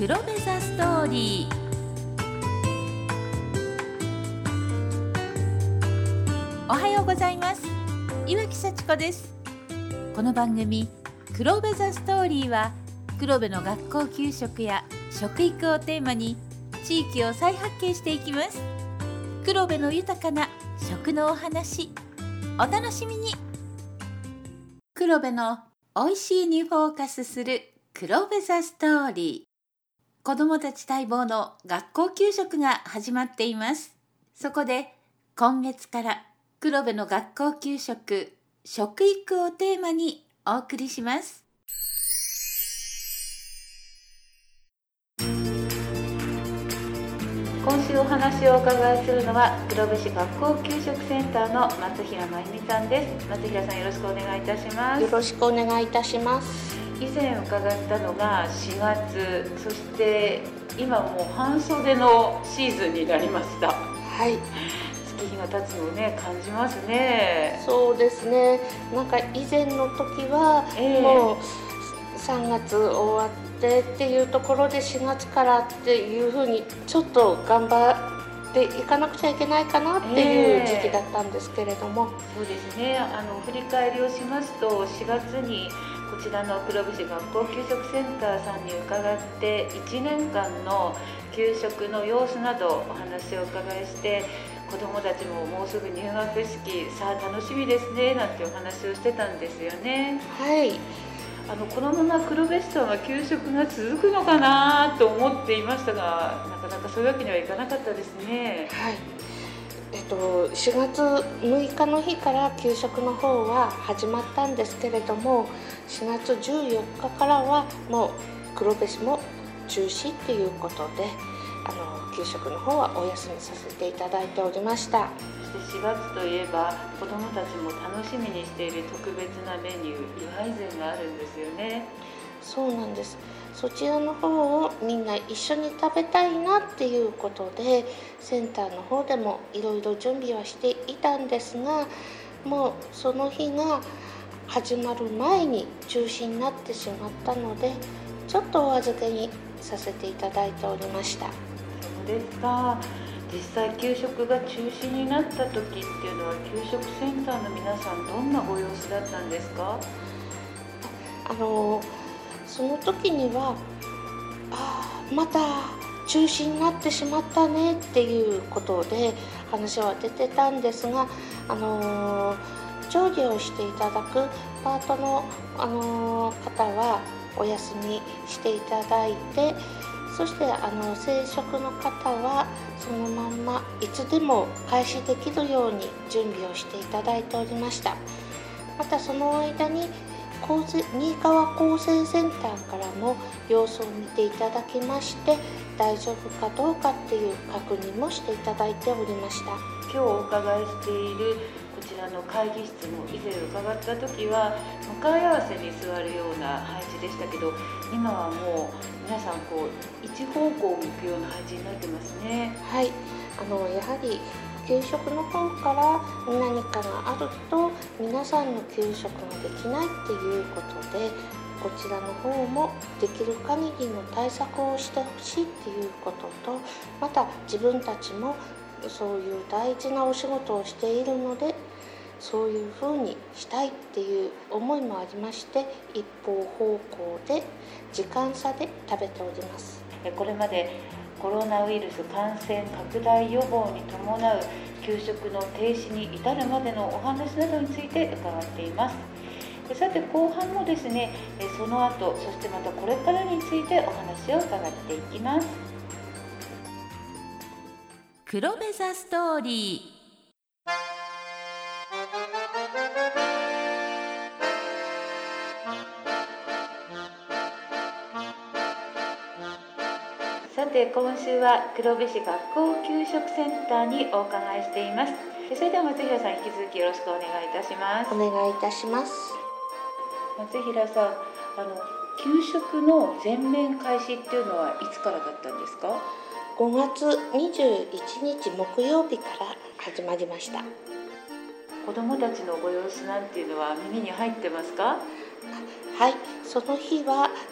黒部ザストーリー。おはようございます。岩木幸子です。この番組黒部ザストーリーは、黒部の学校給食や食育をテーマに地域を再発見していきます。黒部の豊かな食のお話、お楽しみに。黒部のおいしいにフォーカスする黒部ザストーリー。子どもたち待望の学校給食が始まっています。そこで今月から黒部の学校給食、食育をテーマにお送りします。今週お話をお伺いするのは黒部市学校給食センターの松平真由美さんです。松平さん、よろしくお願いいたします。 よろしくお願いいたします。 以前伺ったのが4月、そして今もう半袖のシーズンになりました。 はい。 月日が経つのをね、感じますね。 そうですね。なんか以前の時は、もう3月終わってっていうところで4月からっていうふうにちょっと頑張っていかなくちゃいけないかなっていう時期だったんですけれども、 そうですね。振り返りをしますと、4月にこちらの黒部市学校給食センターさんに伺って1年間の給食の様子などお話をお伺いして、子どもたちももうすぐ入学式、さあ楽しみですねなんてお話をしてたんですよね。 はい。 このまま黒部市さんは給食が続くのかなと思っていましたが、なかなかそういうわけにはいかなかったですね。 はい。4月6日の日から給食の方は始まったんですけれども、4月14日からはもう黒部市も中止っていうことで、給食の方はお休みさせていただいておりました。 そして4月といえば、子どもたちも楽しみにしている特別なメニュー、祝い膳があるんですよね。 そうなんです。そちらの方をみんな一緒に食べたいなっていうことで、センターの方でもいろいろ準備はしていたんですが、もうその日が始まる前に中止になってしまったので、ちょっとお預けにさせていただいておりました。 そうですか。実際給食が中止になった時っていうのは、給食センターの皆さんどんなご様子だったんですか？ その時にはまた中止になってしまったねっていうことで話は出てたんですが、調理をしていただくパートの、方はお休みしていただいて、そして正職の方はそのまんまいつでも開始できるように準備をしていただいておりました。またその間に新川厚生センターからも様子を見ていただきまして、大丈夫かどうかっていう確認もしていただいておりました。 今日お伺いしているこちらの会議室も、以前伺った時は向かい合わせに座るような配置でしたけど、今はもう皆さん一方向を向くような配置になってますね。 はい。やはり給食の方から何かがあると皆さんの給食ができないっていうことで、こちらの方もできる限りの対策をしてほしいっていうことと、また自分たちもそういう大事なお仕事をしているので、そういうふうにしたいっていう思いもありまして、一方方向で時間差で食べております。 これまでコロナウイルス感染拡大予防に伴う給食の停止に至るまでのお話などについて伺っています。さて後半もですね、その後、そしてまたこれからについてお話を伺っていきます。黒部ザストーリー。さて今週は黒部市学校給食センターにお伺いしています。それでは松平さん、引き続きよろしくお願いいたします。 お願いいたします。 松平さん、給食の全面開始っていうのはいつからだったんですか ？5月21日木曜日から始まりました。 子どもたちのご様子なんていうのは耳に入ってますか？ はい、その日は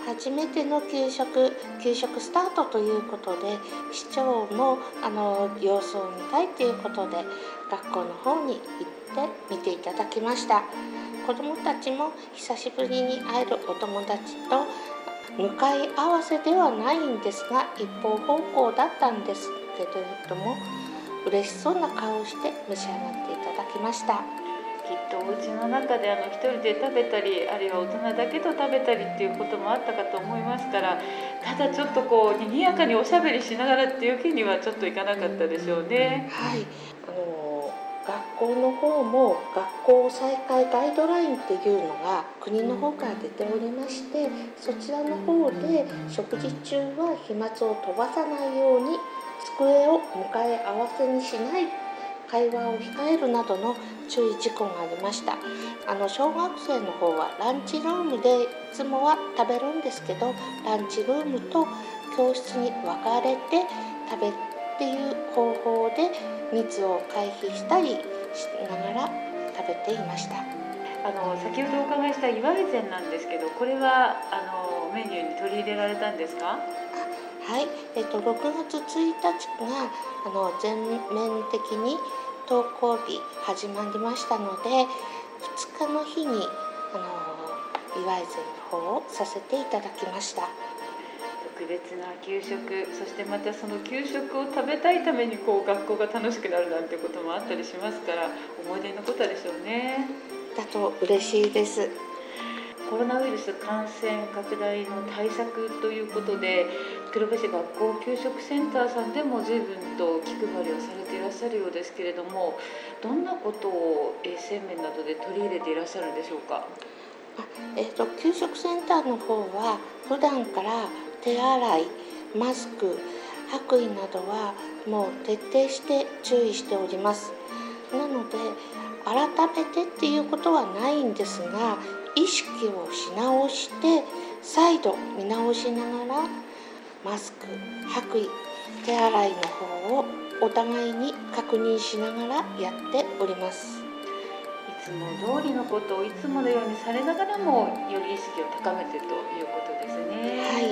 初めての給食スタートということで、市長も様子を見たいということで学校の方に行って見ていただきました。子どもたちも久しぶりに会えるお友達と向かい合わせではないんですが、一方方向だったんですけれども、嬉しそうな顔をして召し上がっていただきました。 きっとお家の中で一人で食べたり、あるいは大人だけと食べたりっていうこともあったかと思いますから、ただちょっと賑やかにおしゃべりしながらっていうわけにはちょっといかなかったでしょうね。 はい、学校の方も学校再開ガイドラインっていうのが国の方から出ておりまして、そちらの方で食事中は飛沫を飛ばさないように、机を向かい合わせにしない、会話を控えるなどの注意事項がありました。小学生の方はランチルームでいつもは食べるんですけど、ランチルームと教室に分かれて食べるっていう方法で密を回避したりしながら食べていました。 先ほどお伺いした祝い膳なんですけど、これはメニューに取り入れられたんですか？ はい、6月1日が全面的に登校日始まりましたので、2日の日に祝い膳の方をさせていただきました。 特別な給食、そしてまたその給食を食べたいために学校が楽しくなるなんてこともあったりしますから、思い出に残ったでしょうね。 だと嬉しいです。 コロナウイルス感染拡大の対策ということで、黒部市学校給食センターさんでも随分と気配りをされていらっしゃるようですけれども、どんなことを衛生面などで取り入れていらっしゃるんでしょうか？ 給食センターの方は普段から手洗い、マスク、白衣などはもう徹底して注意しております。なので改めてっていうことはないんですが、意識をし直して再度見直しながらマスク、白衣、手洗いの方をお互いに確認しながらやっております。 いつも通りのことをいつものようにされながらも、より意識を高めてということですね。 はい。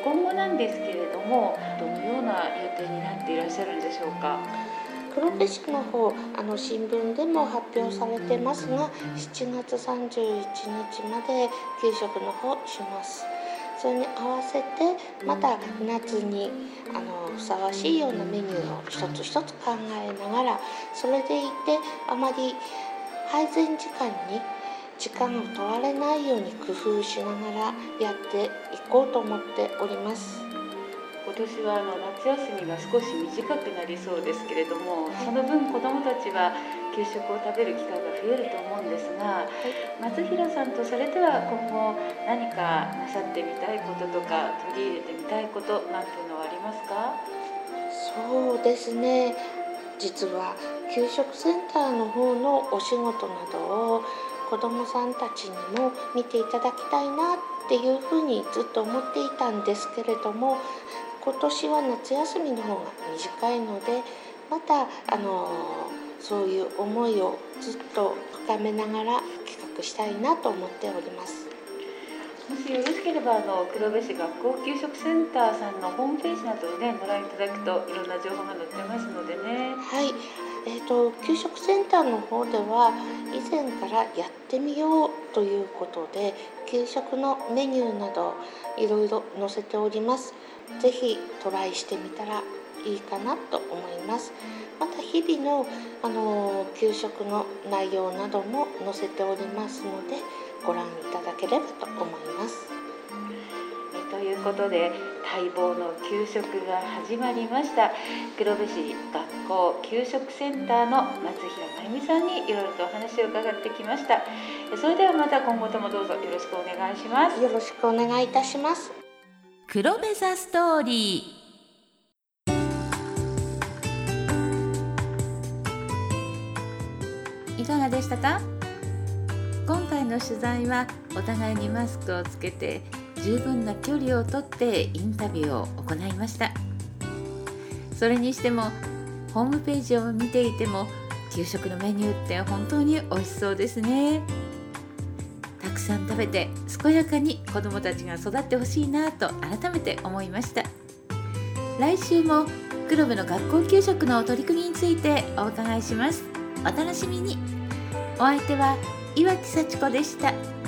今後なんですけれども、どのような予定になっていらっしゃるんでしょうか？ 黒部市の方、新聞でも発表されてますが、7月31日まで給食の方します。それに合わせてまた夏にふさわしいようなメニューを一つ一つ考えながら、それでいてあまり配膳時間に時間を取られないように工夫しながらやっていこうと思っております。 今年は夏休みが少し短くなりそうですけれども、その分子どもたちは給食を食べる機会が増えると思うんですが、松平さんとされては今後何かなさってみたいこととか取り入れてみたいことなんていうのはありますか？ そうですね、実は給食センターの方のお仕事などを子どもさんたちにも見ていただきたいなっていうふうにずっと思っていたんですけれども、今年は夏休みの方が短いので、またそういう思いをずっと深めながら企画したいなと思っております。 もしよろしければ黒部市学校給食センターさんのホームページなどをね、ご覧いただくといろんな情報が載ってますのでね。 はい、給食センターの方では以前からやってみようということで、給食のメニューなどいろいろ載せております。ぜひトライしてみたらいいかなと思います。また日々の給食の内容なども載せておりますので、ご覧いただければと思います。 ということで、待望の給食が始まりました。黒部市学校給食センターの松平真由美さんにいろいろとお話を伺ってきました。それではまた今後ともどうぞよろしくお願いします。 よろしくお願いいたします。 黒部ザストーリー、いかがでしたか？今回の取材はお互いにマスクをつけて十分な距離をとってインタビューを行いました。それにしてもホームページを見ていても給食のメニューって本当に美味しそうですね。たくさん食べて健やかに子どもたちが育ってほしいなと改めて思いました。来週も黒部の学校給食の取り組みについてお伺いします。お楽しみに。お相手は岩木幸子でした。